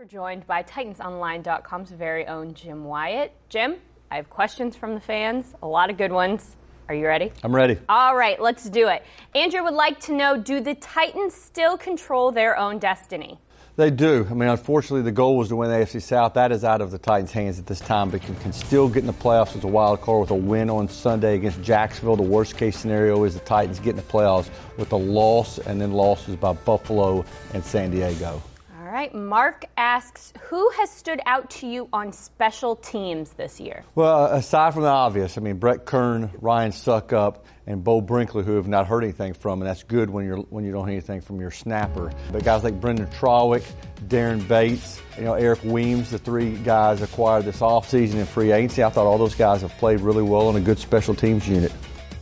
We're joined by TitansOnline.com's very own Jim Wyatt. Jim, I have questions from the fans, a lot of good ones. Are you ready? I'm ready. All right, let's do it. Andrew would like to know, do the Titans still control their own destiny? They do. I mean, unfortunately, the goal was to win the AFC South. That is out of the Titans' hands at this time, but can still get in the playoffs as a wild card with a win on Sunday against Jacksonville. The worst-case scenario is the Titans get in the playoffs with a loss and then losses by Buffalo and San Diego. All right, Mark asks, who has stood out to you on special teams this year? Well, aside from the obvious, I mean, Brett Kern, Ryan Suckup, and Bo Brinkley, who have not heard anything from, and that's good when you don't hear anything from your snapper. But guys like Brendan Trawick, Darren Bates, Eric Weems, the three guys acquired this offseason in free agency. I thought all those guys have played really well on a good special teams unit.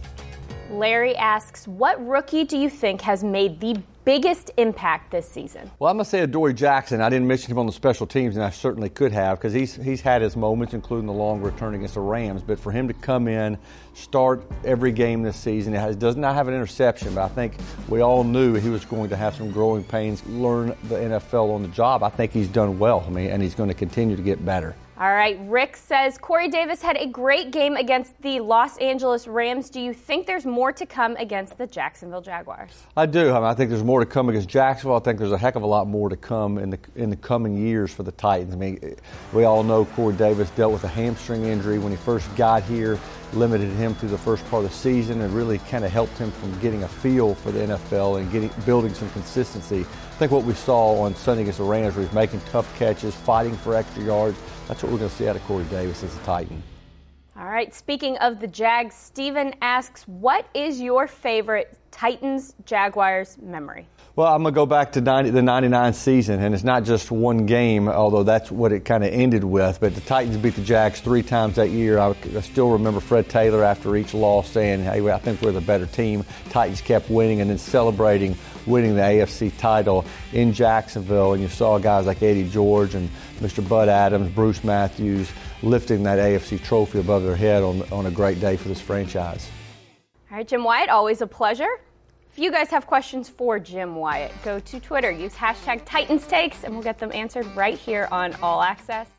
Larry asks, what rookie do you think has made the biggest impact this season? Well, I'm going to say Adoree Jackson. I didn't mention him on the special teams, and I certainly could have, because he's had his moments, including the long return against the Rams. But for him to come in, start every game this season, does not have an interception, but I think we all knew he was going to have some growing pains, learn the NFL on the job. I think he's done well, and he's going to continue to get better. All right, Rick says, Corey Davis had a great game against the Los Angeles Rams. Do you think there's more to come against the Jacksonville Jaguars? I do. I think there's more to come against Jacksonville. I think there's a heck of a lot more to come in the coming years for the Titans. I mean, we all know Corey Davis dealt with a hamstring injury when he first got here, limited him through the first part of the season, and really kind of helped him from getting a feel for the NFL and building some consistency. I think what we saw on Sunday against the Rams was making tough catches, fighting for extra yards. That's what we're going to see out of Corey Davis as a Titan. All right, speaking of the Jags, Steven asks, what is your favorite Titans-Jaguars memory? Well, I'm going to go back to the 99 season, and it's not just one game, although that's what it kind of ended with. But the Titans beat the Jags 3 times that year. I still remember Fred Taylor after each loss saying, hey, I think we're the better team. Titans kept winning and then celebrating winning the AFC title in Jacksonville. And you saw guys like Eddie George and Mr. Bud Adams, Bruce Matthews, lifting that AFC trophy above their head on a great day for this franchise. All right, Jim Wyatt, always a pleasure. If you guys have questions for Jim Wyatt, go to Twitter, use hashtag TitansTakes, and we'll get them answered right here on All Access.